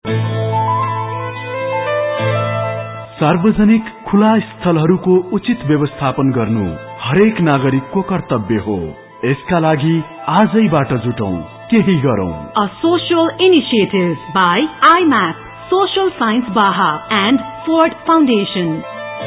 सार्वजनिक खुला स्थलहरूको उचित व्यवस्थापन गर्नु हरेक नागरिकको कर्तव्य हो। यसका लागि आजैबाट जुटौं, केही गरौं। A social initiative by IMAP, Social Science Baha and Ford Foundation.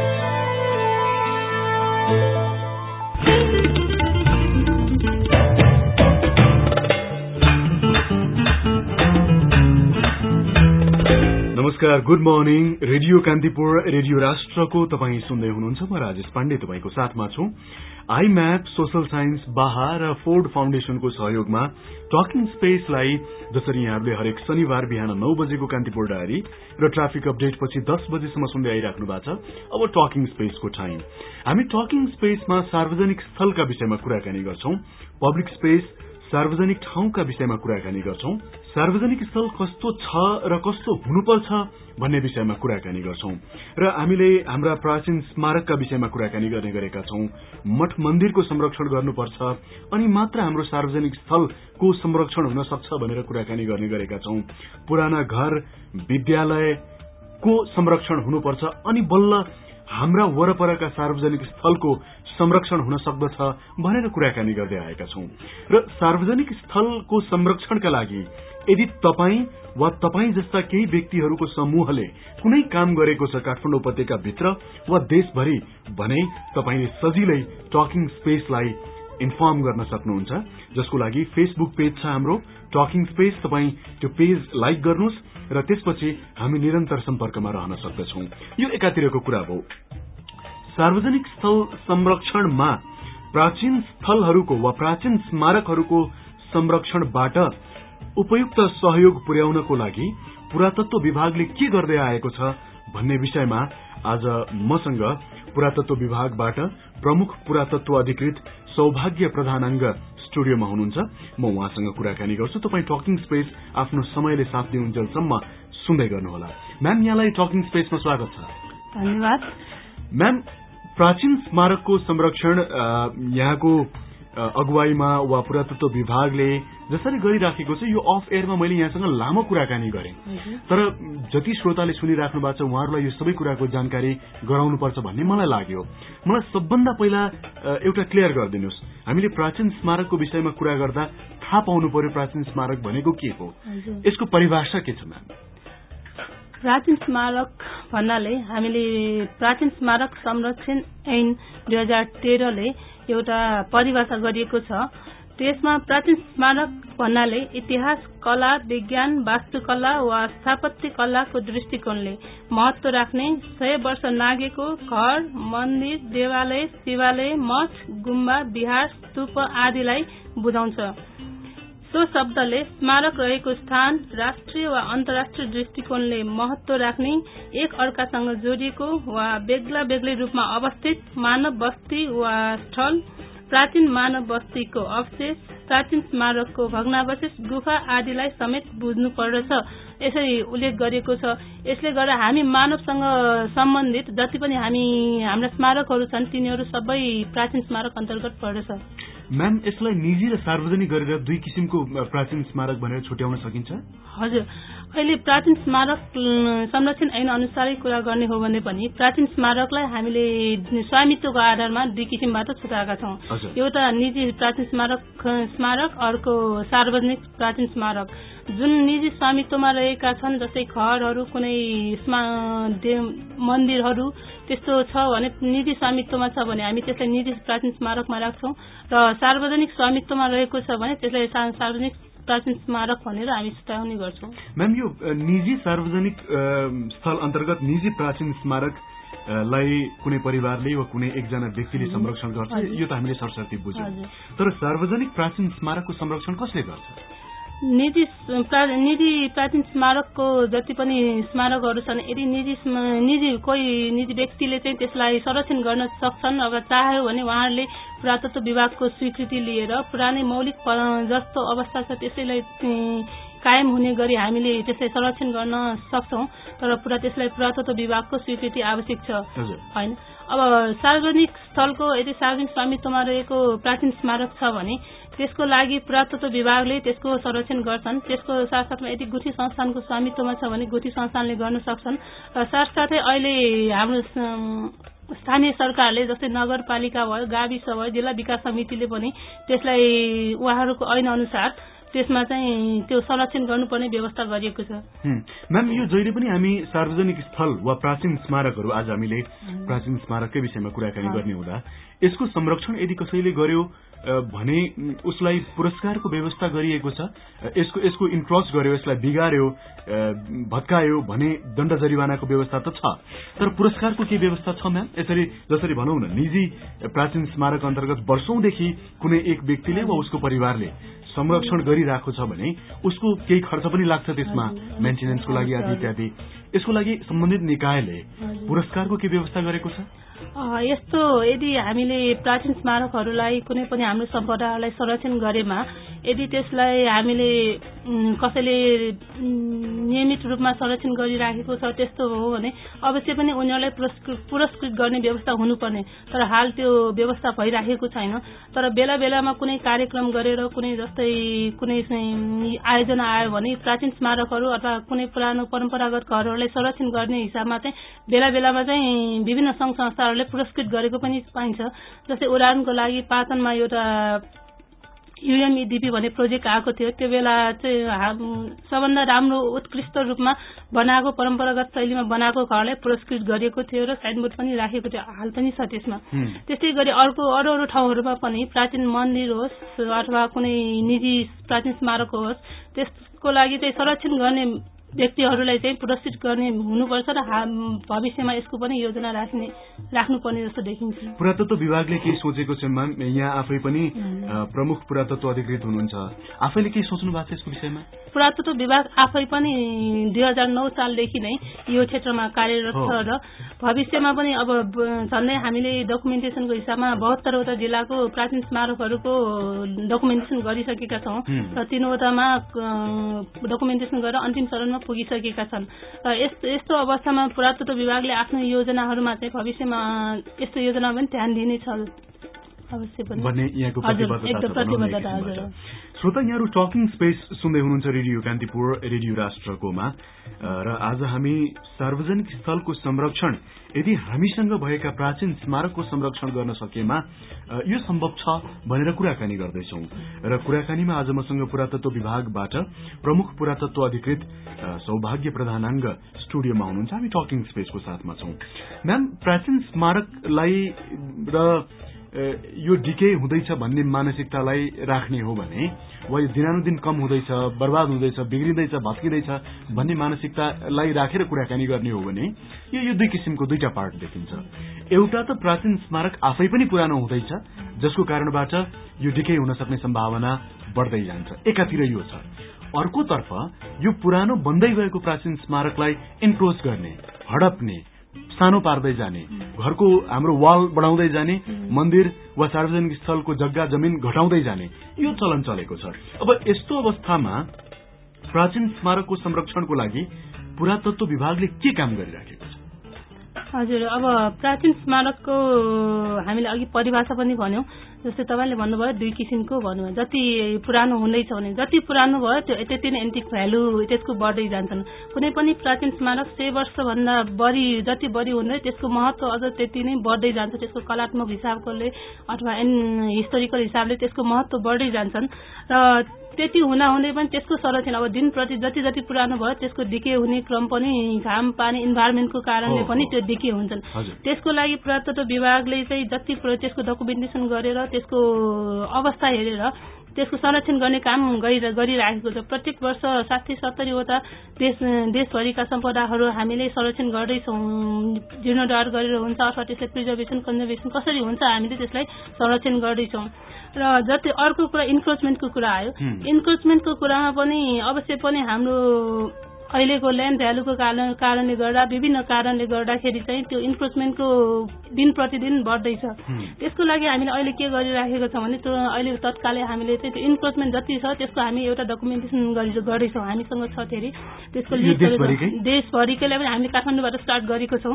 नमस्कार, good morning. Radio Kantipur, radio राष्ट्रको तपाई सुन्दै हुनुहुन्छ। म राजेश पाण्डे तपाईको साथमा छु। आईम्याप, सोशल साइन्स बाहा र फोर्ड फाउन्डेशनको सहयोगमा टकिङ स्पेसलाई जसरी यहाँहरूले हरेक शनिबार बिहान 9 बजेको कान्तिपुर डायरी र ट्राफिक अपडेट पछि 10 बजेसम्म सुन्दै आइराख्नु भएको छ। अब टकिङ स्पेसको टाइम। हामी टकिङ स्पेसमा सार्वजनिक स्थलका विषयमा कुराकानी गर्छौं। पब्लिक स्पेस, सार्वजनिक ठाउँका विषयमा कुराकानी गर्छौं। सार्वजनिक स्थल कस्तो छ र कस्तो हुनुपर्छ भन्ने विषयमा कुराकानी गर्छौं र हामीले हाम्रा प्राचीन स्मारकका विषयमा कुराकानी गर्ने गरेका छौं। मठ मन्दिरको संरक्षण गर्नुपर्छ अनि मात्र हाम्रो सार्वजनिक स्थलको संरक्षण हुन सक्छ भनेर कुराकानी गर्ने गरेका छौं। पुराना घर, विद्यालयको संरक्षण हुनुपर्छ अनि बल्ल हाम्रा वरपरका सार्वजनिक स्थलको संरक्षण हुन सक्दछ भनेर कुराकानी गर्दै आएका छौं। र सार्वजनिक स्थलको संरक्षणका लागि यदि तपाई वा तपाई जस्ता केही व्यक्तिहरूको समूहले कुनै काम गरेको छ काठमाडौँ उपत्यका भित्र वा देशभरि भने तपाईले सजिलै टकिङ स्पेसलाई इन्फर्म गर्न सक्नुहुन्छ, जसको लागि फेसबुक पेज छ हाम्रो टकिङ स्पेस। तपाई त्यो पेज लाइक गर्नुहोस् र त्यसपछि हामी निरन्तर सम्पर्कमा रहन सक्दछौं। यो एकातिरको कुरा हो। सार्वजनिक स्थल संरक्षणमा प्राचीन स्थलहरूको वा प्राचीन स्मारकहरूको संरक्षणबाट उपयुक्त सहयोग पुर्याउनको लागि पुरातत्व विभागले के गर्दै आएको छ भन्ने विषयमा आज मसँग पुरातत्व विभागबाट प्रमुख पुरातत्व अधिकृत सौभाग्य प्रधानाङ्ग स्टुडियोमा हुनुहुन्छ। म उहाँसँग कुराकानी गर्छु। तपाई टकिङ स्पेस आफ्नो समयले साथ दिउन्जेलसम्म सुन्दै गर्नुहोला। म्याम, यहाँलाई टकिङ स्पेसमा स्वागत छ। धन्यवाद। म्याम, प्राचीन स्मारकको संरक्षण यहाँको अगुवाईमा वा पुरातत्व विभागले जसरी गरिराखेको छ, यो अफ एयरमा मैले यहाँसँग लामो कुराकानी गरेँ, तर जति श्रोताले सुनिराख्नु भएको छ उहाँहरूलाई यो सबै कुराको जानकारी गराउनुपर्छ भन्ने मलाई लाग्यो। मलाई सबभन्दा पहिला एउटा क्लियर गरिदिनुहोस्, हामीले प्राचीन स्मारकको विषयमा कुरा गर्दा थाहा पाउनु पर्यो प्राचीन स्मारक भनेको के हो, यसको परिभाषा के छ म्याम? प्राचीन स्मारक भन्नाले हामीले प्राचीन स्मारक संरक्षण ऐन 2013 ले एउटा परिभाषा गरिएको छ। त्यसमा प्राचीन स्मारक भन्नाले इतिहास, कला, विज्ञान, वास्तुकला वा स्थापत्य कलाको दृष्टिकोणले महत्व राख्ने 100 वर्ष नागेको घर, मन्दिर, देवालय, शिवालय, मठ, गुम्बा, विहार, स्तूप आदिलाई बुझाउँछ। सो शब्दले स्मारक रहेको स्थान राष्ट्रिय वा अन्तर्राष्ट्रिय दृष्टिकोणले महत्व राख्ने, एक अर्कासँग जोडिएको वा बेग्ला बेग्लै रूपमा अवस्थित मानव बस्ती वा स्थल, प्राचीन मानव बस्तीको अवशेष, प्राचीन स्मारकको भग्नावशेष, गुफा आदिलाई समेत बुझ्नु पर्दछ यसरी उल्लेख गरिएको छ। यसले गर्दा हामी मानवसँग सम्बन्धित जति पनि हाम्रा स्मारकहरू छन् तिनीहरू सबै प्राचीन स्मारक अन्तर्गत पर्दछ। म्याम, यसलाई निजी र सार्वजनिक गरेर दुई किसिमको प्राचीन स्मारक भनेर छुट्याउन सकिन्छ? हजुर, अहिले प्राचीन स्मारक संरक्षण ऐन अनुसारै कुरा गर्ने हो भने पनि प्राचीन स्मारकलाई हामीले स्वामित्वको आधारमा दुई किसिमबाट छुटाएका छौं। एउटा निजी प्राचीन स्मारक, अर्को सार्वजनिक प्राचीन स्मारक। जुन निजी स्वामित्वमा रहेका छन् जस्तै घरहरू, कुनै मन्दिरहरू त्यस्तो छ भने निजी स्वामित्वमा छ भने हामी त्यसलाई निजी प्राचीन स्मारकमा राख्छौं र सार्वजनिक स्वामित्वमा रहेको छ भने त्यसलाई सार्वजनिक प्राचीन स्मारक भनेर हामी छुट्याउने गर्छौं। म्याम, यो निजी सार्वजनिक स्थल अन्तर्गत निजी प्राचीन स्मारक लाई कुनै परिवारले वा कुनै एकजना व्यक्तिले संरक्षण गर्छ, यो त हामीले सरसर्ती बुझ्यौं। तर सार्वजनिक प्राचीन स्मारकको संरक्षण कसले गर्छ? निजी प्राचीन स्मारकको जति पनि स्मारकहरू छन्, यदि कोही निजी व्यक्तिले चाहिँ त्यसलाई संरक्षण गर्न सक्छन्, अगर चाह्यो भने उहाँहरूले पुरातत्व विभागको स्वीकृति लिएर पुरानै मौलिक जस्तो अवस्था छ त्यसैलाई कायम हुने गरी हामीले त्यसलाई संरक्षण गर्न सक्छौं। तर त्यसलाई पुरातत्व विभागको स्वीकृति आवश्यक छ हैन। अब सार्वजनिक स्थलको यदि सार्वजनिक स्वामित्वमा रहेको प्राचीन स्मारक छ भने त्यसको लागि पुरातत्व विभागले त्यसको संरक्षण गर्छन्। त्यसको साथसाथमा यदि गुठी संस्थानको स्वामित्वमा छ भने गुठी संस्थानले गर्न सक्छन्। र साथसाथै अहिले हाम्रो स्थानीय सरकारले जस्तै नगरपालिका भयो, गाविस भयो, जिल्ला विकास समितिले पनि त्यसलाई उहाँहरूको ऐन अनुसार त्यसमा चाहिँ त्यो संरक्षण गर्नुपर्ने व्यवस्था गरिएको छ। म्याम, यो जहिले पनि हामी सार्वजनिक स्थल वा प्राचीन स्मारकहरू, आज हामीले प्राचीन स्मारककै विषयमा कुराकानी गर्ने हुँदा यसको संरक्षण यदि कसैले गर्यो भने उसलाई पुरस्कारको व्यवस्था गरिएको छ। यसको इन्क्रोच गर्यो, यसलाई बिगार्यो, भत्कायो भने दण्ड जरिवानाको व्यवस्था त छ, तर पुरस्कारको के व्यवस्था छ म्याम? यसरी जसरी भनौँ न, निजी प्राचीन स्मारक अन्तर्गत वर्षौंदेखि कुनै एक व्यक्तिले वा उसको परिवारले संरक्षण गरिरहेको छ भने उसको केही खर्च पनि लाग्छ त्यसमा, मेन्टेनेन्सको लागि आदि इत्यादि। यसको लागि सम्बन्धित निकायले पुरस्कारको के व्यवस्था गरेको छ? यस्तो यदि हामीले प्राचीन स्मारकहरूलाई कुनै पनि हाम्रो सम्पदाहरूलाई संरक्षण गरेमा यदि त्यसलाई हामीले कसैले नियमित रूपमा संरक्षण गरिराखेको छ त्यस्तो हो भने अवश्य पनि उनीहरूलाई पुरस्कृत गर्ने व्यवस्था हुनुपर्ने, तर हाल त्यो व्यवस्था भइराखेको छैन। तर बेला बेलामा कुनै कार्यक्रम गरेर कुनै जस्तै कुनै आयोजना आयो भने प्राचीन स्मारकहरू अथवा कुनै पुरानो परम्परागत घरहरूलाई संरक्षण गर्ने हिसाबमा चाहिँ बेला बेलामा चाहिँ विभिन्न संघ संस्थाहरूले पुरस्कृत गरेको पनि पाइन्छ। जस्तै उदाहरणको लागि पाटनमा एउटा UMEDP भन्ने प्रोजेक्ट आएको थियो। त्यो बेला चाहिँ सबभन्दा राम्रो उत्कृष्ट रूपमा बनाएको परम्परागत शैलीमा बनाएको घरलाई पुरस्कृत गरिएको थियो र साइनबोर्ड पनि राखेको थियो, हाल पनि छ त्यसमा। त्यस्तै गरी अरू अरू ठाउँहरूमा पनि प्राचीन मन्दिर होस् अथवा कुनै निजी प्राचीन स्मारक होस् त्यसको लागि चाहिँ संरक्षण गर्ने व्यक्तिहरूलाई चाहिँ पुरस्कृत गर्ने हुनुपर्छ र भविष्यमा यसको पनि योजना राख्नुपर्ने जस्तो देखिन्छ। पुरातत्व विभागले के सोचेको छ म्याम? यहाँ आफै पनि प्रमुख पुरातत्व अधिकृत हुनुहुन्छ, आफैले के सोच्नु भएको छ यसको विषयमा? पुरातत्व विभाग आफै पनि 2009 सालदेखि नै यो क्षेत्रमा कार्यरत छ र भविष्यमा पनि अब झन्डै हामीले डकुमेन्टेसनको हिसाबमा 72वटा जिल्लाको प्राचीन स्मारकहरूको डकुमेन्टेसन गरिसकेका छौं र 3वटामा डकुमेन्टेसन गरेर अन्तिम चरणमा पुगिसकेका छन्। यस्तो अवस्थामा पुरातत्व विभागले आफ्नो योजनाहरूमा चाहिँ भविष्यमा यस्तो योजना पनि ध्यान दिनेछ अवश्य पनि भन्ने यहाँको प्रतिबद्धता छ। श्रोता, यहाँहरू टकिङ स्पेस सुन्दै हुनुहुन्छ रेडियो कान्तिपुर रेडियो राष्ट्रकोमा र आज हामी सार्वजनिक स्थलको संरक्षण यदि हामीसँग भएका प्राचीन स्मारकको संरक्षण गर्न सकेमा यो सम्भव छ भनेर कुराकानी गर्दैछौं र कुराकानीमा आज मसँग पुरातत्व विभागबाट प्रमुख पुरातत्व अधिकृत सौभाग्य प्रधानाङ्ग स्टुडियोमा हुनुहुन्छ। हामी टकिङ स्पेसको साथमा छौं। म्याम, प्राचीन स्मारकलाई र यो डिके हुँदैछ भन्ने मानसिकतालाई राख्ने हो भने वा यो दिनानुदिन कम हुँदैछ, बर्बाद हुँदैछ, बिग्रिँदैछ, भत्किँदैछ भन्ने मानसिकतालाई राखेर कुराकानी गर्ने हो भने यो दुई किसिमको दुईटा पार्ट देखिन्छ। एउटा त प्राचीन स्मारक आफै पनि पुरानो हुँदैछ जसको कारणबाट यो डिके हुन सक्ने सम्भावना बढ्दै जान्छ, एकातिर यो छ। अर्कोतर्फ यो पुरानो बन्दै गएको प्राचीन स्मारकलाई इन्क्रोच गर्ने, हडप्ने, सानो पार्दै जाने, घरको हाम्रो वाल बढाउँदै जाने, मन्दिर वा सार्वजनिक स्थलको जग्गा जमिन घटाउँदै जाने यो चलन चलेको छ। अब यस्तो अवस्थामा प्राचीन स्मारकको संरक्षणको लागि पुरातत्व विभागले के काम गरिराखेको छ? हजुर, अब प्राचीन स्मारकको हामीले अघि परिभाषा पनि भन्यौं। जस्तै तपाईले भन्नुभयो दुई किसिमको भन्नुभयो। जति पुरानो हुँदैछ भने जति पुरानो भयो त्यति नै एन्टिक भ्यालु त्यसको बढ्दै जान्छन्। कुनै पनि प्राचीन स्मारक 100 वर्षभन्दा बढी जति बढी हुँदै त्यसको महत्व अझ त्यति नै बढ्दै जान्छ। त्यसको कलात्मक हिसाबले अथवा हिस्टोरिकल हिसाबले त्यसको महत्व बढ्दै जान्छन् र त्यति हुँदाहुँदै पनि त्यसको संरक्षण अब दिन प्रति जति जति पुरानो भयो त्यसको डिके हुने क्रम पनि घाम पानी इन्भाइरोमेन्टको कारणले पनि त्यो डिके हुन्छन्। त्यसको लागि पुरातत्व विभागले चाहिँ जति त्यसको डकुमेन्टेसन गरेर त्यसको अवस्था हेरेर त्यसको संरक्षण गर्ने काम गरिराखेको छ। प्रत्येक वर्ष 60-70 वटा देशभरिका सम्पदाहरू हामीले संरक्षण गर्दैछौँ। जीर्णोद्धार गरेर हुन्छ अथवा त्यसलाई प्रिजर्भेसन कन्जर्भेसन कसरी हुन्छ हामीले त्यसलाई संरक्षण गर्दैछौँ। र जति अर्को कुरा इन्क्रोचमेन्टको कुरा आयो, इन्क्रोचमेन्टको कुरामा पनि अवश्य पनि हाम्रो अहिलेको ल्यान्ड भ्यालुको कारणले गर्दा विभिन्न कारणले गर्दाखेरि चाहिँ त्यो इन्क्रोचमेन्टको दिन प्रतिदिन बढ्दैछ। त्यसको लागि हामीले अहिले के गरिराखेको छौँ भने त्यो अहिले तत्कालै हामीले चाहिँ त्यो इन्क्रोचमेन्ट जति छ त्यसको हामी एउटा डकुमेन्टेसन गर्दैछौँ, हामीसँग छ धेरै। त्यसको लिस्टहरू देशभरिकैलाई पनि हामीले काठमाडौँबाट स्टार्ट गरेको छौँ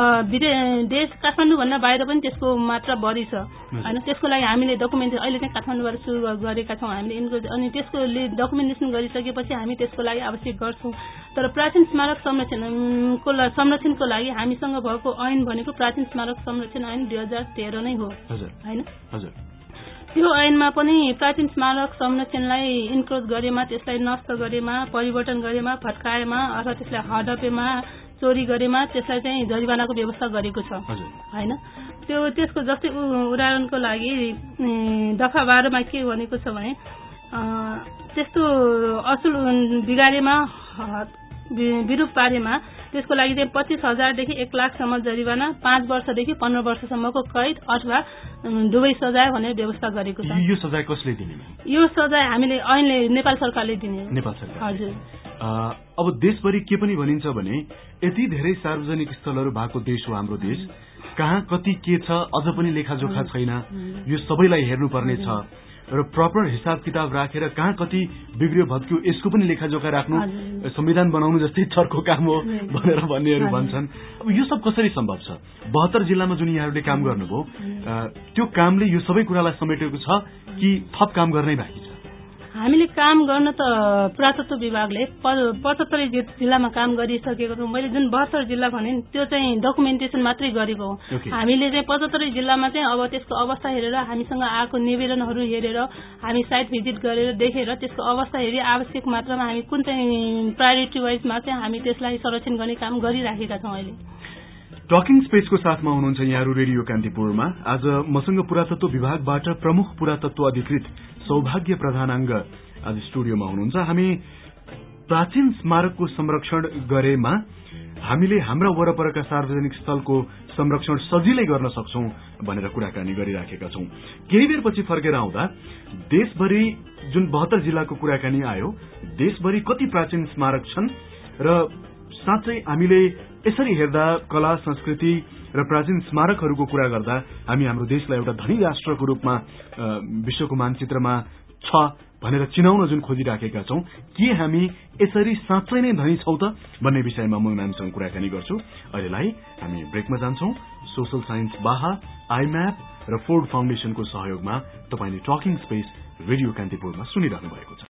र देश काठमाडौँभन्दा बाहिर पनि त्यसको मात्रा बढी छ होइन। त्यसको लागि हामीले डकुमेन्टेसन अहिले चाहिँ काठमाडौँबाट सुरु गरेका छौँ हामीले इन्क्रोच, अनि त्यसको डकुमेन्टेसन गरिसकेपछि हामी त्यसको लागि आवश्यक गर्छौँ। तर प्राचीन स्मारक संरक्षणको लागि हामीसँग भएको ऐन भनेको प्राचीन स्मारक संरक्षण ऐन 2013 नै हो होइन। त्यो ऐनमा पनि प्राचीन स्मारक संरक्षणलाई इन्क्रोच गरेमा, त्यसलाई नष्ट गरेमा, परिवर्तन गरेमा, भत्काएमा अथवा त्यसलाई हडपेमा, चोरी गरेमा त्यसलाई चाहिँ जरिवानाको व्यवस्था गरेको छ होइन। त्यसको जस्तै उदाहरणको लागि दफा 12 मा के भनेको छ भने त्यस्तो असुल बिगारेमा, विरूप पारेमा त्यसको लागि चाहिँ 25,000 देखि 1 लाखसम्म जरिवाना, 5 वर्षदेखि 15 वर्षसम्मको कैद अथवा दुवै सजाय भनेर व्यवस्था गरेको छ। यो सजाय कसले दिने? यो सजाय हामीले ऐनले नेपाल सरकारले दिने। नेपाल सरकार, हजुर। अब देशभरि के पनि भनिन्छ भने यति धेरै सार्वजनिक स्थलहरू भएको देश हो हाम्रो देश, कहाँ कति के छ अझ पनि लेखाजोखा छैन, यो सबैलाई हेर्नुपर्ने छ र प्रपर हिसाब किताब राखेर कहाँ कति बिग्रियो भत्क्यो यसको पनि लेखाजोखा राख्नु संविधान बनाउनु जस्तै चर्को काम हो भनेर भन्नेहरू भन्छन्। अब यो सब कसरी सम्भव छ? 72 जिल्लामा जुन यहाँहरूले काम गर्नुभयो त्यो कामले यो सबै कुरालाई समेटेको छ कि थप काम गर्नै बाँकी छ? हामीले काम गर्न त पुरातत्व विभागले 75 जिल्लामा काम गरिसकेको छौँ। मैले जुन 72 जिल्ला भने त्यो चाहिँ डकुमेन्टेसन मात्रै गरेको हो। हामीले चाहिँ 75 जिल्लामा चाहिँ अब त्यसको अवस्था हेरेर, हामीसँग आएको निवेदनहरू हेरेर, हामी साइट भिजिट गरेर देखेर त्यसको अवस्था हेरी आवश्यक मात्रामा हामी कुन चाहिँ प्रायोरिटी वाइजमा चाहिँ हामी त्यसलाई संरक्षण गर्ने काम गरिराखेका छौँ। अहिले टकिङ स्पेसको साथमा हुनुहुन्छ यहाँहरू रेडियो कान्तिपुरमा। आज मसँग पुरातत्व विभागबाट प्रमुख पुरातत्व अधिकृत सौभाग्य प्रधानाङ्ग आज स्टुडियोमा हुनुहुन्छ। हामी प्राचीन स्मारकको संरक्षण गरेमा हामीले हाम्रा वरपरका सार्वजनिक स्थलको संरक्षण सजिलै गर्न सक्छौं भनेर कुराकानी गरिराखेका छौं। केही बेरपछि फर्केर आउँदा देशभरि जुन 72 जिल्लाको कुराकानी आयो, देशभरि कति प्राचीन स्मारक छन् र साँच्चै हामीले यसरी हेर्दा कला संस्कृति र प्राचीन स्मारकहरूको कुरा गर्दा हामी हाम्रो देशलाई एउटा धनी राष्ट्रको रूपमा विश्वको मानचित्रमा छ भनेर चिनाउन जुन खोजिराखेका छौं, के हामी यसरी साँच्चै नै धनी छौं त भन्ने विषयमा म म्यामसँग कुराकानी गर्छु। अहिलेलाई हामी ब्रेकमा जान्छौं। सोशल साइन्स बाहा, आइम्याप र फोर्ड फाउन्डेशनको सहयोगमा तपाईले टकिङ स्पेस रेडियो कान्तिपुरमा सुनिरहनु भएको छ।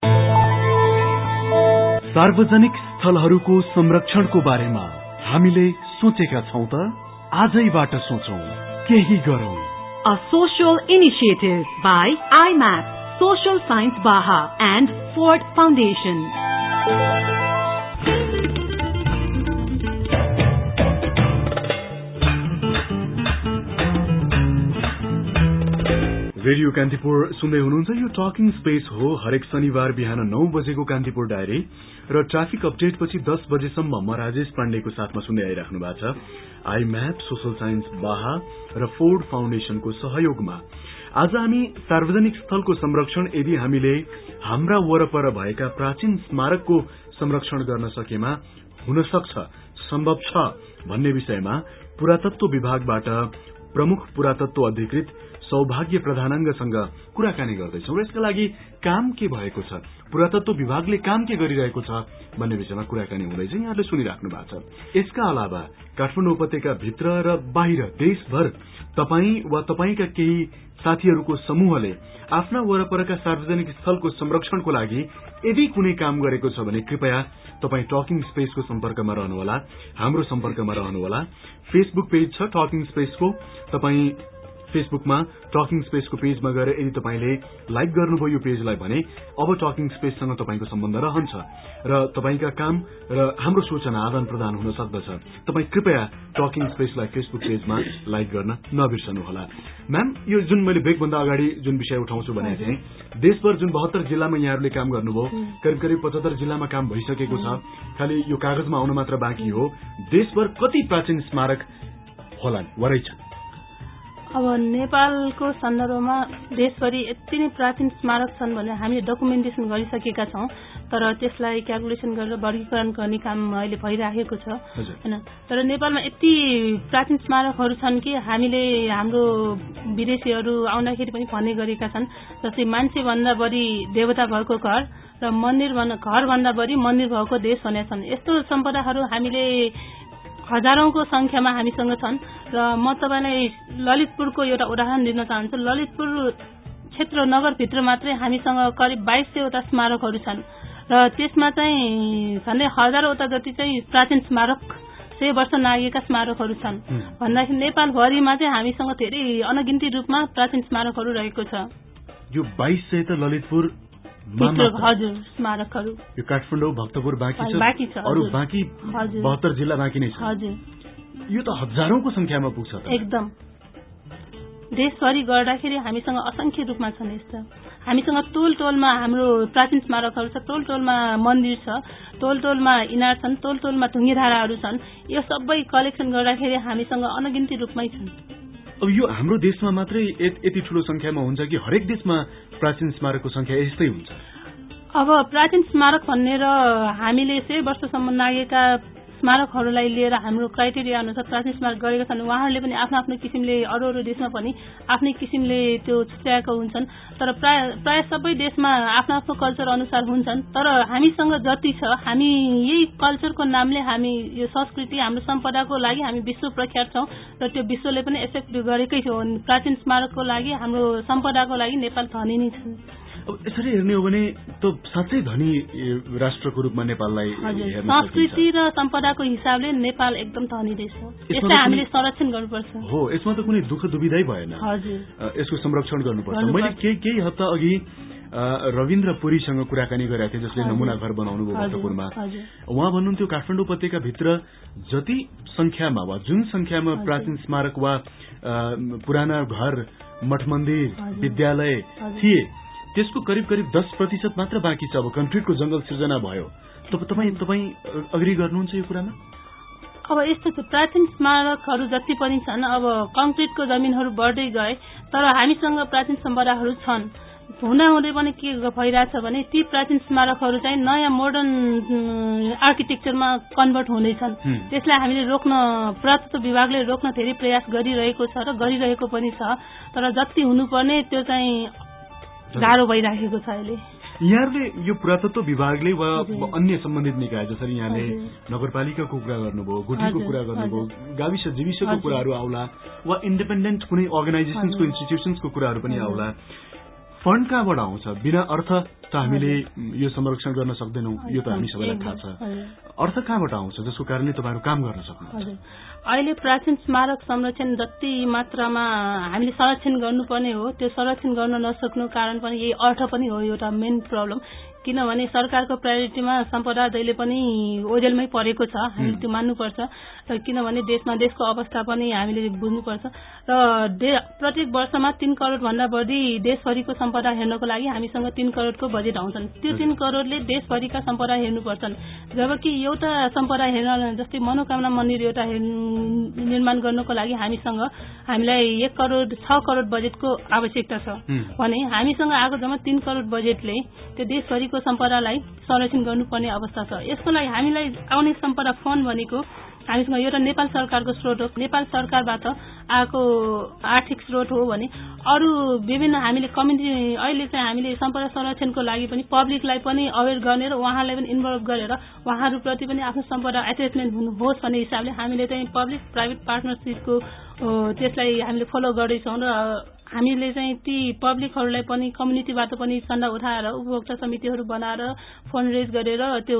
सार्वजनिक स्थलहरूको संरक्षणको बारेमा हामीले सोचेका छौं त? आजैबाट सोचौं, केही गरौं। A social initiative by IMAP, Social Science Baha and Ford Foundation. Radio Kantipur सुन्दै हुनुहुन्छ। यो टकिङ स्पेस हो। हरेक शनिबार बिहान 9 बजेको कान्तिपुर डायरी र ट्राफिक अपडेट पछि 10 बजेसम्म म राजेश पाण्डेको साथमा सुन्दै आइराख्नु भएको छ। आइम्याप, सोशल साइन्स बाहा र फोर्ड फाउन्डेशनको सहयोगमा आज हामी सार्वजनिक स्थलको संरक्षण, यदि हामीले हाम्रा वरपर भएका प्राचीन स्मारकको संरक्षण गर्न सकेमा हुन सक्छ, सम्भव छ भन्ने विषयमा पुरातत्व विभागबाट प्रमुख पुरातत्व अधिकृत सौभाग्य प्रधानाङ्गसँग कुराकानी गर्दैछौं र यसका लागि काम के भएको छ, पुरातत्व विभागले काम के गरिरहेको छ भन्ने विषयमा कुराकानी हुँदैछ। यहाँले सुनिराख्नु भएको छ। यसका अलावा काठमाडौँ उपत्यका भित्र र बाहिर देशभर तपाई वा तपाईका केही साथीहरूको समूहले आफ्ना वरपरका सार्वजनिक स्थलको संरक्षणको लागि यदि कुनै काम गरेको छ भने कृपया तपाई टकिङ स्पेसको सम्पर्कमा रहनुहोला, हाम्रो सम्पर्कमा रहनुहोला। फेसबुक पेज छ टकिङ स्पेसको, तपाई फेसबुकमा टकिङ स्पेसको पेजमा गएर यदि तपाईले लाइक गर्नुभयो यो पेजलाई भने अब टकिङ स्पेससँग तपाईको सम्बन्ध रहन्छ र तपाईका काम र हाम्रो सूचना आदान प्रदान हुन सक्दछ। तपाई कृपया टकिङ स्पेसलाई फेसबुक पेजमा लाइक गर्न नबिर्सनुहोला। म्याम, यो जुन मैले ब्रेकभन्दा अगाडि जुन विषय उठाउँछु भने चाहिँ देशभर जुन 72 जिल्लामा यहाँहरूले काम गर्नुभयो, करिब करिब 75 जिल्लामा काम भइसकेको छ, खालि यो कागजमा आउन मात्र बाँकी हो। देशभर कति प्राचीन स्मारक होला वरै छन्? अब नेपालको सन्दर्भमा देशभरि यति नै प्राचीन स्मारक छन् भने हामीले डकुमेन्टेसन गरिसकेका छौं। तर त्यसलाई क्यालकुलेसन गरेर वर्गीकरण गर्ने काम अहिले भइराखेको छ हैन। तर नेपालमा यति प्राचीन स्मारकहरू छन् कि हामीले हाम्रो विदेशीहरू आउँदाखेरि पनि भन्ने गरेका छन्, जस्तै मान्छे भन्दा बढी देवता भएको घर र घर भन्दा बढी मन्दिर भएको देश भनेका छन्। यस्तो सम्पदाहरू हामीले हजारौंको संख्यामा हामीसँग छन् र म तपाईलाई ललितपुरको एउटा उदाहरण दिन चाहन्छु। ललितपुर क्षेत्र नगरभित्र मात्रै हामीसँग करिब 2200 वटा स्मारकहरू छन् र त्यसमा चाहिँ झन्डै हजारौंवटा जति चाहिँ प्राचीन स्मारक 100 वर्ष नागेका स्मारकहरू छन् भन्दाखेरि नेपालभरिमा चाहिँ हामीसँग धेरै अनगिन्ती रूपमा प्राचीन स्मारकहरू रहेको छ। यो 2200 त ललितपुर हजुर स्मारकहरू, यो काठमाडौँ भक्तपुर बाँकी छ, अरू बाँकी 72 जिल्ला बाँकी नै छ। हजुर, यो त हजारौंको संख्यामा पुग्छ त। एकदम देशभरि गर्दाखेरि हामीसँग असंख्य रूपमा छन् यस्ता। हामीसँग टोल टोलमा हाम्रो प्राचीन स्मारकहरू छ, टोल टोलमा मन्दिर छ, टोल टोलमा इनार छन्, टोल टोलमा ढुङ्गेधाराहरू छन्। यो सबै कलेक्सन गर्दाखेरि हामीसँग अनगिन्ती रूपमै छन्। अब यो हाम्रो देशमा मात्रै यति ठूलो संख्यामा हुन्छ कि हरेक देशमा प्राचीन स्मारकको संख्या यस्तै हुन्छ? अब प्राचीन स्मारक भन्ने र हामीले 100 वर्षसम्म नागेका स्मारकहरूलाई लिएर हाम्रो क्राइटेरिया अनुसार प्राचीन स्मारक गरेका छन्। उहाँहरूले पनि आफ्नो आफ्नो किसिमले अरू देशमा पनि आफ्नै किसिमले त्यो छुट्याएका हुन्छन्। तर प्राय सबै देशमा आफ्नो आफ्नो कल्चर अनुसार हुन्छन्। तर हामीसँग जति छ हामी यही कल्चरको नामले हामी यो संस्कृति हाम्रो सम्पदाको लागि हामी विश्व प्रख्यात छौं र त्यो विश्वले पनि एक्सेप्ट गरेकै हो। प्राचीन स्मारकको लागि हाम्रो सम्पदाको लागि नेपाल धनी नै छन्। अब यसरी हेर्ने हो भने त साँच्चै धनी राष्ट्रको रूपमा नेपाललाई हेर्न सकिन्छ। संस्कृति र सम्पदाको हिसाबले नेपाल एकदम धनी देश हो। यसलाई हामीले संरक्षण गर्नुपर्छ। हो, यसमा त कुनै दुःख दुविधै भएन। हजुर, यसको संरक्षण गर्नुपर्छ। मैले केही हप्ता अघि रविन्द्र पुरीसँग कुराकानी गरेका थिएँ, जसले नमुना घर बनाउनु भयो भक्तपुरमा। उहाँ भन्नुहुन्थ्यो काठमाडौँ उपत्यकाभित्र जति संख्यामा वा जुन संख्यामा प्राचीन स्मारक वा पुराना घर, मठ मन्दिर, विद्यालय थिए त्यसको करिब 10% मात्र बाँकी छ। अब कन्क्रिटको जंगल सृजना भयो। तपाईँ अग्री गर्नुहुन्छ यो कुरामा? अब यस्तो छ, प्राचीन स्मारकहरू जति पनि छन् अब कन्क्रिटको जमिनहरू बढ्दै गए तर हामीसँग प्राचीन सम्पदाहरू छन्। हुँदाहुँदै पनि के भइरहेछ भने ती प्राचीन स्मारकहरू चाहिँ नयाँ मोडर्न आर्किटेक्चरमा कन्भर्ट हुँदैछन्। त्यसलाई हामीले रोक्न, पुरातत्व विभागले रोक्न धेरै प्रयास गरिरहेको छ र गरिरहेको पनि छ। तर जति हुनुपर्ने त्यो चाहिँ गाह्रो भइराखेको छ अहिले। यहाँले यो पुरातत्व विभागले वा अन्य सम्बन्धित निकाय, जसरी यहाँले नगरपालिकाको कुरा गर्नुभयो, गुठीको कुरा गर्नुभयो, गाविस जीविसको कुराहरू आउला वा इन्डिपेन्डेन्ट कुनै अर्गनाइजेसन्सको इन्स्टिट्युसन्सको कुराहरू पनि आउला। फण्ड कहाँबाट आउँछ? बिना अर्थ त हामीले यो संरक्षण गर्न सक्दैनौं, यो त हामी सबैलाई थाहा छ। अर्थ कहाँबाट आउँछ जसको कारणले तपाईहरु काम गर्न सक्नुहुन्छ? अहिले प्राचीन स्मारक संरक्षण जति मात्रामा हामीले संरक्षण गर्नुपर्ने हो त्यो संरक्षण गर्न नसक्नु कारण पनि यही अर्थ पनि हो एउटा मेन प्रब्लम। किनभने सरकारको प्रायोरिटीमा सम्पदा जहिले पनि ओझेलमै परेको छ, हामीले त्यो मान्नुपर्छ। र किनभने देशको अवस्था पनि हामीले बुझ्नुपर्छ र प्रत्येक वर्षमा 3 करोड भन्दा बढी देशभरिको सम्पदा हेर्नको लागि हामीसँग 3 करोडको बजेट आउँछन्। त्यो 3 करोडले देशभरिका सम्पदा हेर्नुपर्छन्। जबकि एउटा सम्पदा हेर्न, जस्तै मनोकामना मन्दिर एउटा निर्माण गर्नको लागि हामीलाई 1 करोड 6 करोड बजेटको आवश्यकता छ भने हामीसँग आएको जम्मा 3 करोड बजेटले त्यो देशभरिको सम्पदालाई संरक्षण गर्नुपर्ने अवस्था छ। यसको लागि हामीलाई आउने सम्पदा फन्ड भनेको हामीसँग एउटा नेपाल सरकारको स्रोत हो, नेपाल सरकारबाट आएको आर्थिक स्रोत हो भने अरू विभिन्न हामीले कम्युनिटी अहिले चाहिँ हामीले सम्पदा संरक्षणको लागि पनि पब्लिकलाई पनि अवेर गर्ने र उहाँलाई पनि इन्भल्भ गरेर उहाँहरूप्रति पनि आफ्नो सम्पदा एटेचमेन्ट हुनुहोस् भन्ने हिसाबले हामीले चाहिँ पब्लिक प्राइभेट पार्टनरशिपको त्यसलाई हामीले फलो गर्दैछौँ र हामीले चाहिँ ती पब्लिकहरूलाई पनि कम्युनिटीबाट पनि चन्दा उठाएर उपभोक्ता समितिहरू बनाएर फन्ड रेज गरेर त्यो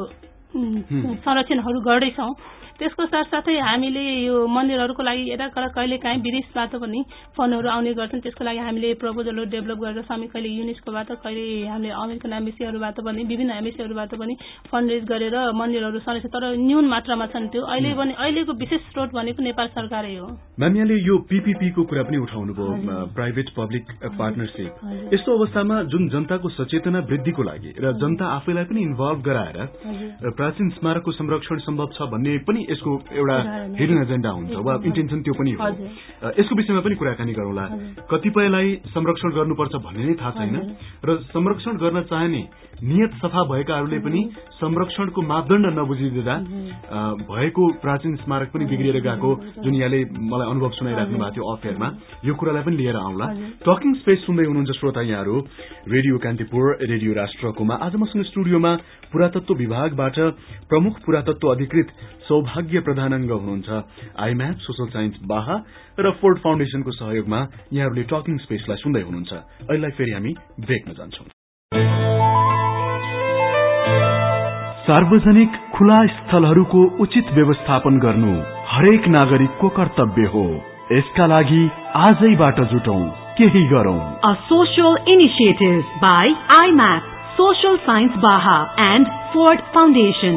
संरक्षणहरू गर्दैछौँ। त्यसको साथसाथै हामीले यो मन्दिरहरूको लागि यता कहिलेकाहीँ विदेशबाट पनि फन्डहरू आउने गर्छन्। त्यसको लागि हामीले प्रपोजलहरू डेभलप गरेर कहिले युनेस्कोबाट, कहिले हामीले अमेरिकन एम्बेसीहरूबाट पनि, विभिन्न एम्बेसीहरूबाट पनि फन्ड रेज गरेर मन्दिरहरू संरक्षण, तर न्यून मात्रामा छन् त्यो। अहिलेको विशेष स्रोत भनेको नेपाल सरकारै हो। म्याम, यहाँले यो पीपीपी को कुरा पनि उठाउनु भयो, प्राइभेट पब्लिक पार्टनरशिप। यस्तो अवस्थामा जुन जनताको सचेतना वृद्धिको लागि र जनता आफैलाई पनि इन्भल्भ गराएर प्राचीन स्मारकको संरक्षण सम्भव छ भन्ने पनि यसको एउटा हिडन एजेन्डा हुन्छ वा इन्टेन्सन त्यो पनि हो यसको विषयमा पनि कुराकानी गरौँला कतिपयलाई संरक्षण गर्नुपर्छ भन्ने नै थाहा छैन र संरक्षण गर्न चाहने नियत सफा भएकाहरूले पनि संरक्षणको मापदण्ड नबुझिदिँदा भएको प्राचीन स्मारक पनि बिग्रिएर गएको जुन यहाँले मलाई अनुभव सुनाइराख्नु भएको थियो अफ एयरमा यो कुरालाई पनि लिएर आउँला टकिङ स्पेस सुन्दै हुनुहुन्छ श्रोता यहाँहरू रेडियो कान्तिपुर रेडियो राष्ट्रकोमा आज मसँग स्टुडियोमा पुरातत्व विभागबाट प्रमुख पुरातत्व अधिकृत सौभाग्य प्रधानाङ्ग हुनुहुन्छ आइम्याप सोशल साइन्स बाहा र फोर्ड फाउन्डेशनको सहयोगमा यहाँहरूले टकिङ स्पेसलाई सुन्दै हुनुहुन्छ अहिले फेरि हामी ब्रेकमा जान्छौं सार्वजनिक खुला स्थलहरूको उचित व्यवस्थापन गर्नु हरेक नागरिकको कर्तव्य हो यसका लागि आजैबाट जुटौं केही गरौं A social initiative by IMAP, Social Science Baha and Ford Foundation.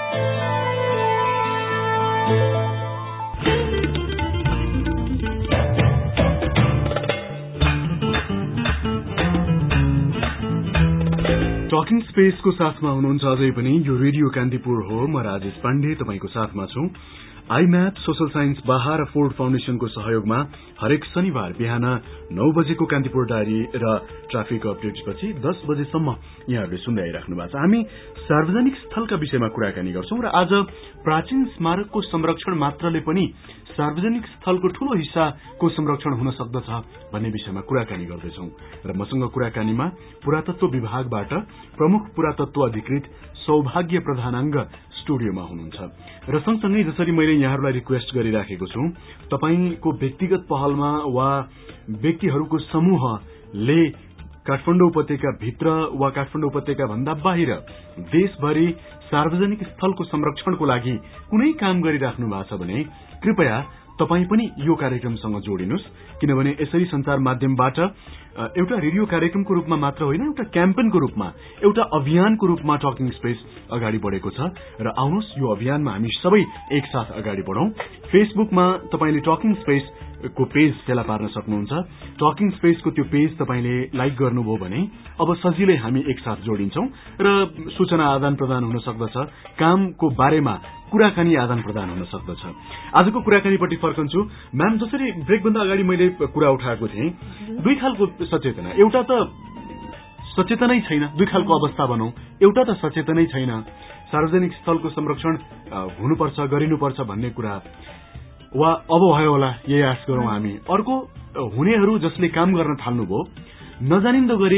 Talking स्पेसको साथमा हुनुहुन्छ अझै पनि यो रेडियो कान्तिपुर हो म राजेश पाण्डे तपाईको साथमा छु आइम्याप सोशल साइन्स बाहा र फोर्ड फाउन्डेशनको सहयोगमा हरेक शनिबार बिहान 9 बजेको कान्तिपुर डायरी र ट्राफिक अपडेट्सपछि 10 बजेसम्म यहाँहरूले सुन्दै आइराख्नु भएको छ हामी सार्वजनिक स्थलका विषयमा कुराकानी गर्छौं र आज प्राचीन स्मारकको संरक्षण मात्रले पनि सार्वजनिक स्थलको ठूलो हिस्साको संरक्षण हुन सक्दछ भन्ने विषयमा कुराकानी गर्दैछौं र मसँग कुराकानीमा पुरातत्व विभागबाट प्रमुख पुरातत्व अधिकृत सौभाग्य प्रधानाङ्ग स्टुडियोमा हुनुहुन्छ र सँगसँगै जसरी मैले यहाँहरूलाई रिक्वेस्ट गरिराखेको छु तपाईको व्यक्तिगत पहलमा वा व्यक्तिहरूको समूहले काठमाडौँ उपत्यका भित्र वा काठमाडौँ उपत्यका भन्दा बाहिर देशभरि सार्वजनिक स्थलको संरक्षणको लागि कुनै काम गरिराख्नु भएको छ भने कृपया तपाई पनि यो कार्यक्रमसँग जोडिनुस् किनभने यसरी संचार माध्यमबाट एउटा रेडियो कार्यक्रमको रूपमा मात्र होइन एउटा क्याम्पेनको रूपमा एउटा अभियानको रूपमा टकिङ स्पेस अगाडि बढेको छ र आउनुहोस् यो अभियानमा हामी सबै एकसाथ अगाडि बढौं फेसबुकमा तपाईले टकिङ स्पेस को पेज फेला पार्न सक्नुहुन्छ टकिङ स्पेसको त्यो पेज तपाईले लाइक गर्नुभयो भने अब सजिलै हामी एकसाथ जोडिन्छौं र सूचना आदान प्रदान हुन सक्दछ कामको बारेमा कुराकानी आदान प्रदान हुन सक्दछ आजको कुराकानीपट्टि फर्कन्छु म्याम जसरी ब्रेकभन्दा अगाडि मैले कुरा उठाएको थिएँ दुई खालको सचेतना एउटा त सचेतनै छैन दुई खालको अवस्था भनौं एउटा त सचेतनै छैन सार्वजनिक स्थलको संरक्षण हुनुपर्छ गरिनुपर्छ भन्ने कुरा वा अब भयो होला यही आश गरौं हामी अर्को हुनेहरू जसले काम गर्न थाल्नुभयो नजानिन्दो गरी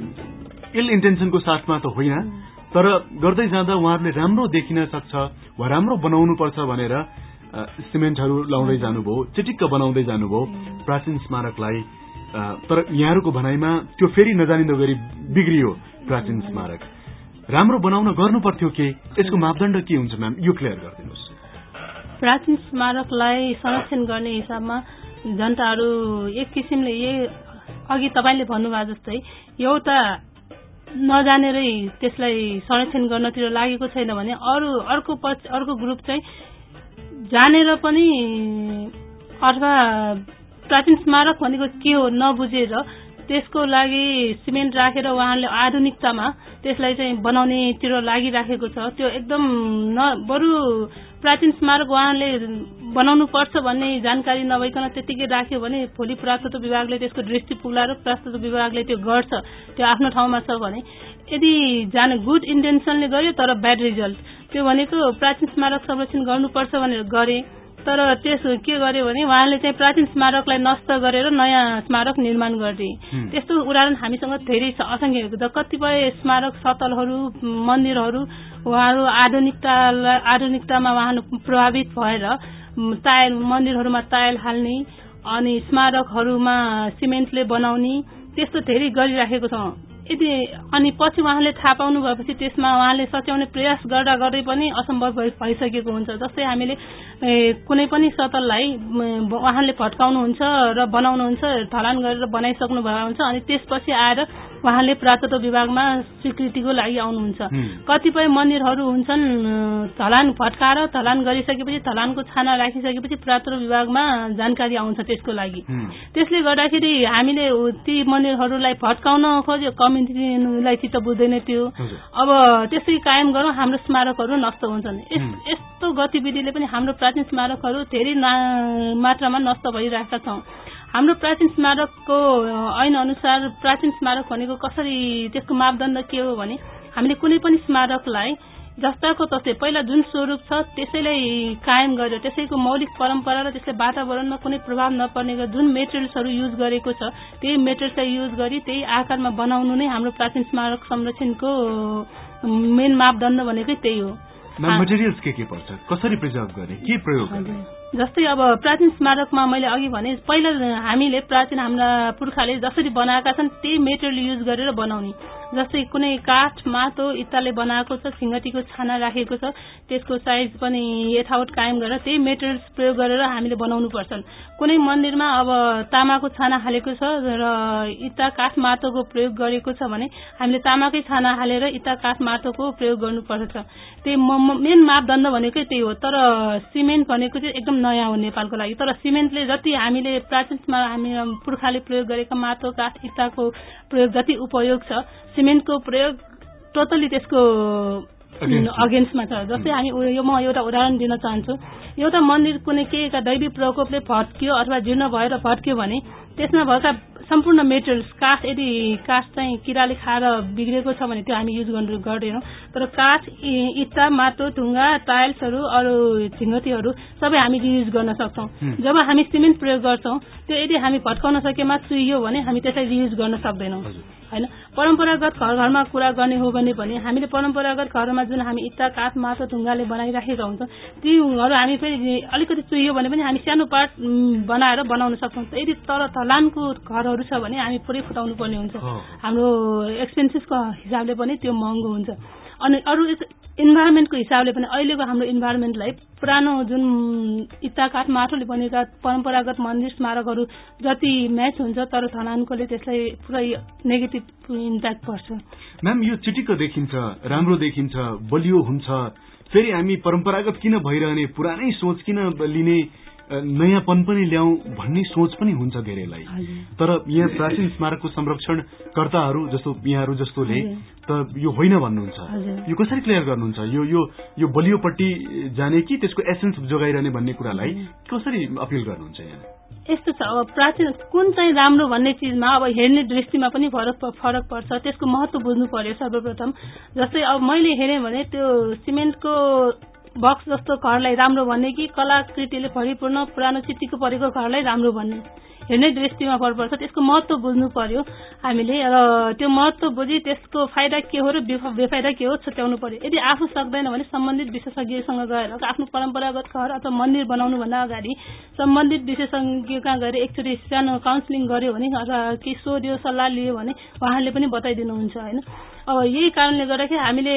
इल इन्टेन्सनको साथमा त होइन तर गर्दै जाँदा उहाँहरूले राम्रो देखिन सक्छ वा राम्रो बनाउनु पर्छ भनेर सिमेन्टहरू लाउँदै जानुभयो चिटिक्क बनाउँदै जानुभयो प्राचीन स्मारकलाई तर यहाँहरूको भनाइमा त्यो फेरि नजानिन्दो गरी बिग्रियो प्राचीन स्मारक राम्रो बनाउन गर्नु पर्थ्यो के यसको मापदण्ड के हुन्छ म्याम यो क्लियर गरिदिनुहोस् प्राचीन स्मारकलाई संरक्षण गर्ने हिसाबमा जनताहरू एक किसिमले अघि तपाईले भन्नुभएको जस्तै एउटा नजानेरै त्यसलाई संरक्षण गर्नतिर लागेको छैन भने अर्को ग्रुप चाहिँ जानेर पनि अथवा प्राचीन स्मारक भनेको के हो नबुझेर त्यसको लागि सिमेन्ट राखेर उहाँले आधुनिकतामा त्यसलाई चाहिँ बनाउनेतिर लागिराखेको छ त्यो एकदम बरु प्राचीन स्मारक उहाँले बनाउनु पर्छ भन्ने जानकारी नभइकन त्यतिकै राख्यो भने भोलि पुरातत्व विभागले त्यसको दृष्टि पुग्लाएर पुरातत्व विभागले त्यो गर्छ त्यो आफ्नो ठाउँमा छ भने यदि गुड इन्टेन्सनले गर्यो तर ब्याड रिजल्ट त्यो भनेको प्राचीन स्मारक संरक्षण गर्नुपर्छ भनेर गरे तर त्यस के गर्यो भने उहाँले चाहिँ प्राचीन स्मारकलाई नष्ट गरेर नयाँ स्मारक निर्माण गर्ने त्यस्तो उदाहरण हामीसँग धेरै छ असंख्य कतिपय स्मारक स्थलहरू मन्दिरहरू उहाँहरू आधुनिकतामा उहाँहरू प्रभावित भएर मन्दिरहरूमा टाइल हाल्ने अनि स्मारकहरूमा सिमेन्टले बनाउने त्यस्तो धेरै गरिराखेको छ अनि पछि उहाँले थाहा पाउनु भएपछि त्यसमा उहाँले सच्याउने प्रयास गर्दा गर्दै पनि असम्भव भइसकेको हुन्छ जस्तै हामीले कुनै पनि सतललाई उहाँले भत्काउनुहुन्छ र बनाउनुहुन्छ ढलान गरेर बनाइसक्नु भएको हुन्छ अनि त्यसपछि आएर उहाँले पुरातत्व विभागमा स्वीकृतिको लागि आउनुहुन्छ। कतिपय मन्दिरहरू हुन्छन् ढलान भत्काएर ढलान गरिसकेपछि ढलानको छाना राखिसकेपछि पुरातत्व विभागमा जानकारी आउँछ त्यसको लागि। त्यसले गर्दाखेरि हामीले ती मन्दिरहरूलाई भत्काउन खोज्यो, कम्युनिटीलाई चित्त बुझ्दैन त्यो। अब त्यसै कायम गरौँ, हाम्रो स्मारकहरू नष्ट हुन्छन्। यस्तो गतिविधिले पनि हाम्रो प्राचीन स्मारकहरू धेरै मात्रामा नष्ट भइरहेका छौँ। हाम्रो प्राचीन स्मारकको ऐन अनुसार प्राचीन स्मारक भनेको कसरी, त्यसको मापदण्ड के हो भने हामीले कुनै पनि स्मारकलाई जस्ताको तस्तै पहिला जुन स्वरूप छ त्यसैलाई कायम गर्यो, त्यसैको मौलिक परम्परा र त्यसले वातावरणमा कुनै प्रभाव नपर्ने जुन मेटेरियल्सहरू युज गरेको छ त्यही मेटेरियल्सलाई युज गरी त्यही आकारमा बनाउनु नै हाम्रो प्राचीन स्मारक संरक्षणको मेन मापदण्ड भनेकै त्यही हो। मटेरियल्स के पर्छ, कसरी प्रिजर्भ गर्ने, के प्रयोग गर्ने? जस्तै अब प्राचीन स्मारकमा मैले अघि भने पहिला हामीले प्राचीन हाम्रा पुर्खाले जसरी बनाएका छन् त्यही मेटेरियल युज गरेर बनाउने। जस्तै कुनै काठ, माटो, इत्ताले बनाएको छ, सिंगटीको छाना राखेको छ, त्यसको साइज पनि यथावत कायम गरेर त्यही मेटेरियल्स प्रयोग गरेर हामीले बनाउनु पर्छन्। कुनै मन्दिरमा अब तामाको छाना हालेको छ र इत्ता, काठ, माटोको प्रयोग गरेको छ भने हामीले तामाकै छाना हालेर इत्ता, काठ, माटोको प्रयोग गर्नुपर्छ। त्यही मेन मापदण्ड भनेकै त्यही हो। तर सिमेन्ट भनेको चाहिँ एकदम नयाँ हो नेपालको लागि। तर सिमेन्टले जति हामीले प्राचीनमा हामी पुर्खाले प्रयोग गरेका माटो, काठ, इत्ताको प्रयोग जति उपयोग छ, सिमेन्टको प्रयोग टोटली त्यसको अगेन्स्टमा छ। जस्तै हामी म एउटा उदाहरण दिन चाहन्छु। एउटा मन्दिर कुनै केहीका दैवी प्रकोपले भत्कियो अथवा जीर्ण भएर भत्कियो भने त्यसमा भएका सम्पूर्ण मेटेरियल्स, काठ, यदि काठ चाहिँ किराले खाएर बिग्रेको छ भने त्यो हामी युज गर्दैनौँ। तर काठ, इट्टा, माटो, ढुङ्गा, टाइल्सहरू, अरू झिङ्गटीहरू सबै हामी युज गर्न सक्छौँ। जब हामी सिमेन्ट प्रयोग गर्छौँ त्यो यदि हामी भत्काउन सकेमा चुहियो भने हामी त्यसलाई रियुज गर्न सक्दैनौँ हैन। परम्परागत घरमा कुरा गर्ने हो भने हामीले परम्परागत घरमा जुन हामी इट्टा, काठ, माटो, ढुङ्गाले बनाइराखेका हुन्छौँ तीहरू हामी फेरि अलिकति चुहियो भने पनि हामी सानो पार्ट बनाएर बनाउन सक्छौँ। यदि तर ढलानको घरहरू छ भने हामी पुरै फुटाउनु पर्ने हुन्छ। हाम्रो एक्सपेन्सेसको हिसाबले पनि त्यो महँगो हुन्छ। अनि अरू इन्भाइरोमेन्टको हिसाबले पनि अहिलेको हाम्रो इन्भाइरोमेन्टलाई पुरानो जुन इट्टा, काठ, माटोले बनेका परम्परागत मन्दिर स्मारकहरू जति म्याच हुन्छ तर ढलानकोले त्यसलाई पुरै नेगेटिभ इम्प्याक्ट पर्छ। म्याम, यो चिटिक्क देखिन्छ, राम्रो देखिन्छ, बलियो हुन्छ, फेरि हामी परम्परागत किन भइरहने, पुरानै सोच किन लिने, नयाँपन पनि ल्याउँ भन्ने सोच पनि हुन्छ धेरैलाई। तर यहाँ प्राचीन स्मारकको संरक्षण कर्ताहरू जस्तो यहाँहरू जस्तोले त यो होइन भन्नुहुन्छ। यो कसरी क्लियर गर्नुहुन्छ? यो बलियोपट्टि जाने कि त्यसको एसेन्स जोगाइरहने भन्ने कुरालाई कसरी अपिल गर्नुहुन्छ यहाँ? यस्तो छ, अब प्राचीन कुन चाहिँ राम्रो भन्ने चिजमा अब हेर्ने दृष्टिमा पनि फरक पर्छ। त्यसको महत्व बुझ्नु पर्यो सर्वप्रथम। जस्तै अब मैले हेरेँ भने त्यो सिमेन्टको बक्स जस्तो घरलाई राम्रो भन्ने कि कलाकृतिले भरिपूर्ण पुरानो चिट्टीको परेको घरलाई राम्रो भन्ने, हेर्ने दृष्टिमा फरक पर्छ। त्यसको महत्व बुझ्नु पर्यो हामीले र त्यो महत्व बुझी त्यसको फाइदा के हो र बेफाइदा के हो छुट्याउनु पर्यो। यदि आफू सक्दैन भने सम्बन्धित विशेषज्ञसँग गएर आफ्नो परम्परागत घर अथवा मन्दिर बनाउनु भन्दा अगाडि सम्बन्धित विशेषज्ञ कहाँ गएर एकचोटि सानो काउन्सिलिङ गर्यो भने अथवा के सोध्यो, सल्लाह लियो भने उहाँले पनि बताइदिनुहुन्छ हैन। अब यही कारणले गर्दाखेरि हामीले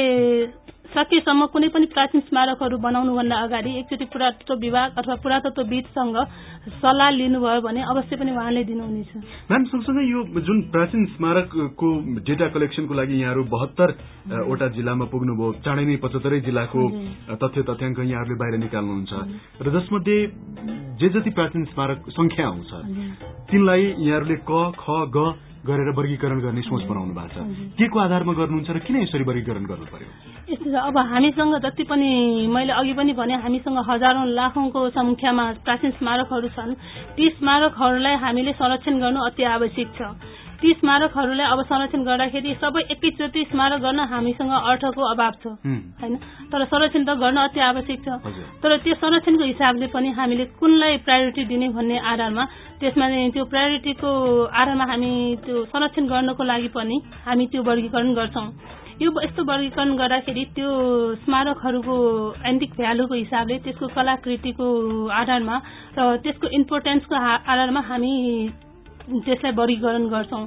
सकेसम्म कुनै पनि प्राचीन स्मारकहरू बनाउनुभन्दा अगाडि एकचोटि पुरातत्व विभाग अथवा पुरातत्वविदसँग सल्लाह लिनुभयो भने अवश्य पनि उहाँले दिनुहुनेछ। म्याम, सँगसँगै यो जुन प्राचीन स्मारकको डेटा कलेक्सनको लागि यहाँहरू 72 वटा जिल्लामा पुग्नुभयो, चाँडै नै 75 जिल्लाको तथ्याङ्क यहाँहरूले बाहिर निकाल्नुहुन्छ र जसमध्ये जे जति प्राचीन स्मारक संख्या आउँछ तिनलाई यहाँहरूले क, ख, ग गरेर वर्गीकरण गर्ने सोच बनाउनु भएको छ। के को आधारमा गर्नुहुन्छ र किन यसरी वर्गीकरण गर्नु पर्यो? यस्तो छ, अब हामीसँग जति पनि मैले अघि पनि भने हामीसँग हजारौं लाखौंको संख्यामा प्राचीन स्मारकहरू छन्। ती स्मारकहरूलाई हामीले संरक्षण गर्नु अति आवश्यक छ। ती स्मारकहरूलाई अब संरक्षण गर्दाखेरि सबै एकैचोटि स्मारक गर्न हामीसँग अर्थको अभाव छ हैन। तर संरक्षण त गर्न अति आवश्यक छ। तर त्यो संरक्षणको हिसाबले पनि हामीले कुनलाई प्रायोरिटी दिने भन्ने आधारमा त्यसमा त्यो प्रायोरिटीको आधारमा हामी त्यो संरक्षण गर्नको लागि पनि हामी त्यो वर्गीकरण गर्छौं। यो यस्तो वर्गीकरण गर्दाखेरि त्यो स्मारकहरूको एन्टिक भ्यालुको हिसाबले त्यसको कलाकृतिको आधारमा र त्यसको इम्पोर्टेन्सको आधारमा हामी त्यसलाई वर्गीकरण गर्छौं।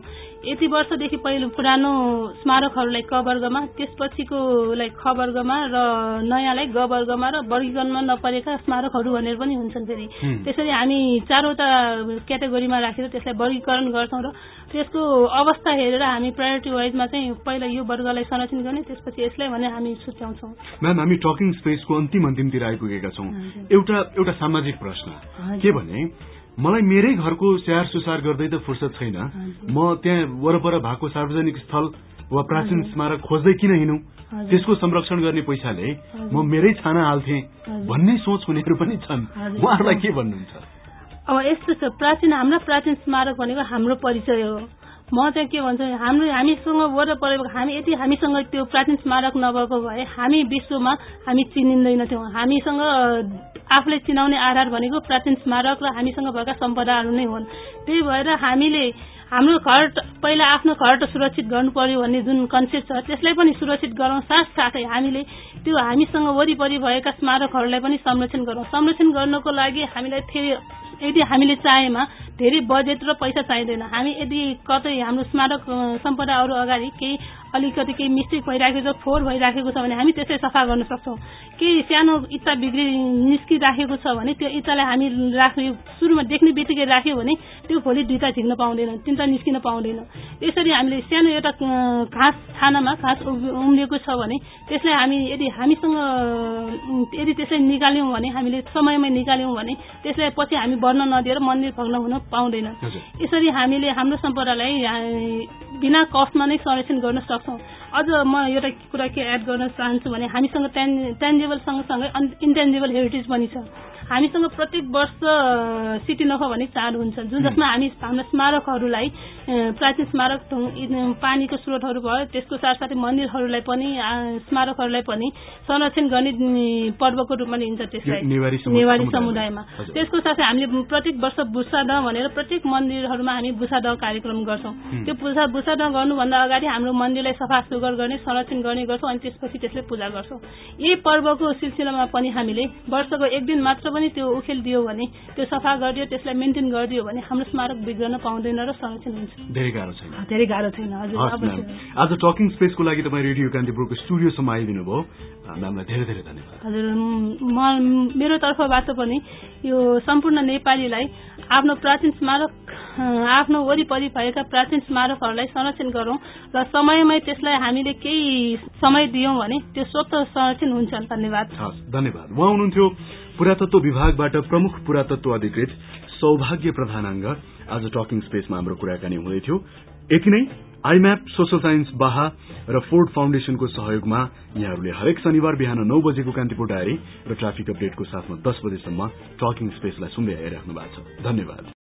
यति वर्षदेखि पहिलो पुरानो स्मारकहरूलाई क वर्गमा, त्यसपछिकोलाई ख वर्गमा र नयाँलाई ग वर्गमा र वर्गीकरणमा नपरेका स्मारकहरू भनेर पनि हुन्छन्। फेरि त्यसरी हामी 4वटा क्याटेगोरीमा राखेर त्यसलाई वर्गीकरण गर्छौं र त्यसको अवस्था हेरेर हामी प्रायोरिटी वाइजमा चाहिँ पहिला यो वर्गलाई संरक्षण गर्ने, त्यसपछि यसलाई भने हामी सुच्याउँछौं। म्याम, हामी टकिङ स्पेसको अन्तिमतिर आइपुगेका छौं। एउटा सामाजिक प्रश्न के भने, मलाई मेरै घरको स्याहार सुसार गर्दै त फुर्सद छैन, म त्यहाँ वरपर भएको सार्वजनिक स्थल वा प्राचीन स्मारक खोज्दै किन हिँडौं, त्यसको संरक्षण गर्ने पैसाले म मेरै छाना हाल्थे भन्ने सोच हुनेहरू पनि छन्। उहाँहरूलाई के भन्नुहुन्छ? अब यस्तो छ, हाम्रा प्राचीन स्मारक भनेको हाम्रो परिचय हो। म चाहिँ के भन्छु, हामीसँग वरपर यदि हामीसँग त्यो प्राचीन स्मारक नभएको भए हामी विश्वमा हामी चिनिँदैनथ्यौं। हामीसँग आफूले चिनाउने आधार भनेको प्राचीन स्मारक र हामीसँग भएका सम्पदाहरू नै हुन्। त्यही भएर हामीले हाम्रो घर पहिला आफ्नो घर त सुरक्षित गर्नु पर्यो भन्ने जुन कन्सेप्ट छ त्यसलाई पनि सुरक्षित गरौं, साथसाथै हामीले त्यो हामीसँग वरिपरि भएका स्मारकहरूलाई पनि संरक्षण गरौं। संरक्षण गर्नको लागि हामीलाई फेरि यदि हामीले चाहेमा धेरै बजेट र पैसा चाहिँदैन। हामी यदि कतै हाम्रो स्मारक सम्पदाहरू अगाडि अलिकति केही मिस्टेक भइराखेको छ, फोहोर भइराखेको छ भने हामी त्यसलाई सफा गर्न सक्छौं। केही सानो इँटा निस्किराखेको छ भने त्यो इँटालाई हामी सुरुमा देख्ने बित्तिकै राख्यो भने त्यो भोलि 2टा झिक्न पाउँदैन, 3टा निस्किन पाउँदैन। यसरी हामीले सानो एउटा घाँस छानामा घाँस उम्रिएको छ भने त्यसलाई हामी यदि त्यसलाई निकाल्यौं भने, हामीले समयमै निकाल्यौं भने त्यसलाई पछि हामी बढ्न नदिएर मन्दिर भग्न हुन पाउँदैन। यसरी हामीले हाम्रो सम्पदालाई बिना कस्टमा नै संरक्षण गर्न सक्छौं। अझ म एउटा कुरा के एड गर्न चाहन्छु भने, हामीसँग टेन्जिबल सँगसँगै इन्टेन्जिबल हेरिटेज पनि छ। हामीसँग प्रत्येक वर्ष सिटी नखो भन्ने चाड हुन्छ, जसमा हामी हाम्रो स्मारकहरूलाई, प्राचीन स्मारक, पानीको स्रोतहरू भयो, त्यसको साथसाथै मन्दिरहरूलाई पनि, स्मारकहरूलाई पनि संरक्षण गर्ने पर्वको रूपमा लिन्छ। त्यसलाई नेवारी समुदायमा। त्यसको साथै हामीले प्रत्येक वर्ष बुसादह भनेर प्रत्येक मन्दिरहरूमा हामी बुसादह कार्यक्रम गर्छौं। त्यो बुसादह गर्नुभन्दा अगाडि हाम्रो मन्दिरलाई सफा सुग्घर गर्ने, संरक्षण गर्ने गर्छौं अनि त्यसपछि त्यसलाई पूजा गर्छौं। यही पर्वको सिलसिलामा पनि हामीले वर्षको 1 दिन मात्र पनि त्यो उखेल दियो भने, त्यो सफा गरिदियो, त्यसलाई मेन्टेन गरिदियो भने हाम्रो स्मारक बिग्रन पाउँदैन र संरक्षण हुन्छ। धेरै गाह्रो छैन। हजुर, आज टकिङ स्पेसको लागि तपाईँ रेडियो कान्तिपुरको स्टुडियोसम्म आइदिनु भयो, म्यामलाई धेरै धेरै धन्यवाद। हजुर, मेरो तर्फबाट पनि यो सम्पूर्ण नेपालीलाई आफ्नो प्राचीन स्मारक, आफ्नो वरिपरि भएका प्राचीन स्मारकहरूलाई संरक्षण गरौं र समयमै त्यसलाई हामीले केही समय दियौं भने त्यो स्वतः संरक्षण हुन्छ। धन्यवाद। धन्यवाद। उहाँ हुनुहुन्थ्यो पुरातत्व विभागबाट प्रमुख पुरातत्व अधिकृत सौभाग्य प्रधानाङ्ग। आज टकिङ स्पेसमा हाम्रो कुराकानी हुँदै थियो। यति नै। आइम्याप, सोशल साइन्स बाहा र फोर्ड फाउन्डेशनको सहयोगमा यहाँहरूले हरेक शनिबार बिहान 9 बजेको कान्तिपुर डायरी र ट्राफिक अपडेटको साथमा 10 बजेसम्म टकिङ स्पेसलाई सुन्दै आइराख्नु भएको छ। धन्यवाद।